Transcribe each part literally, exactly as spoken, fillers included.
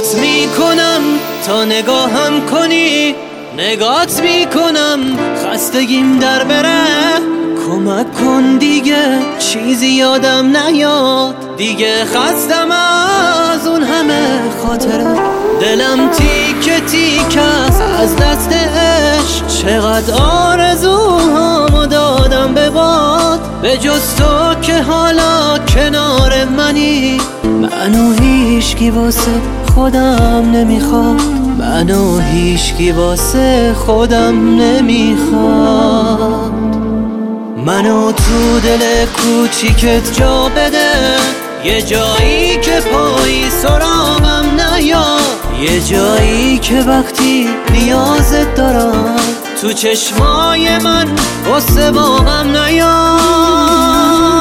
صدات میکنم تا نگاهم کنی، نگات میکنم خستگیم در بره. کمک کن دیگه چیزی یادم نیاد، دیگه خستم از اون همه خاطره. دلم تیکه تیکه است از دست عشق، چقدر آرزوهامو دادم به باد. به جز تو که حالا کنار منی، منو هیچکی واسه خودم نمیخواد، منو هیچکی واسه خودم نمیخواد. منو تو دل کوچیکت جا بده، یه جایی که پایی سراغم نیاد، یه جایی که وقتی نیازت دارم تو چشمای من غصه باغم نیاد.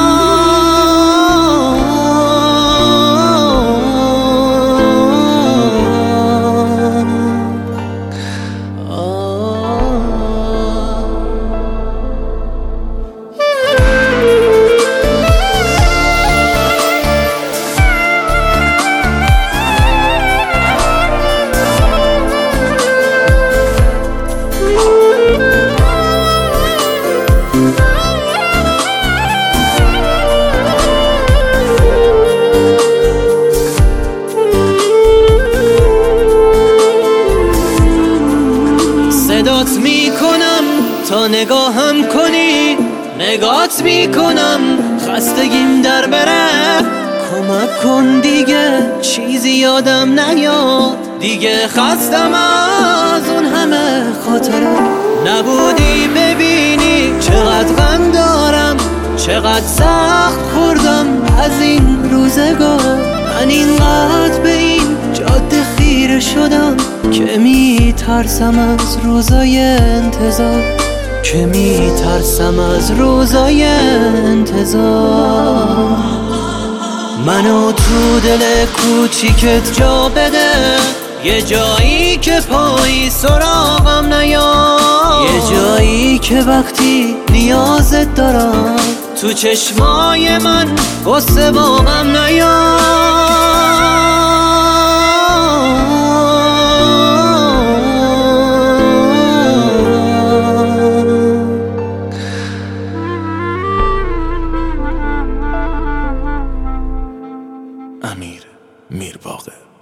صدات میکنم تا نگاهم کنی، نگات میکنم خستگیم در بره. کمک کن دیگه چیزی یادم نیاد، دیگه خستم از اون همه خاطره. نبودی ببینی چقدر غم دارم، چقدر سخت خوردم از این روزگار. من اینقدر به این جاده خیره شدم که میترسم از روزای انتظار، که میترسم از روزای انتظار. منو تو دل کوچیکت جا بده، یه جایی که پایی سراغم نیاد، یه جایی که وقتی نیازت دارم تو چشمای من غصه باغم نیاد. امیر میرباغه.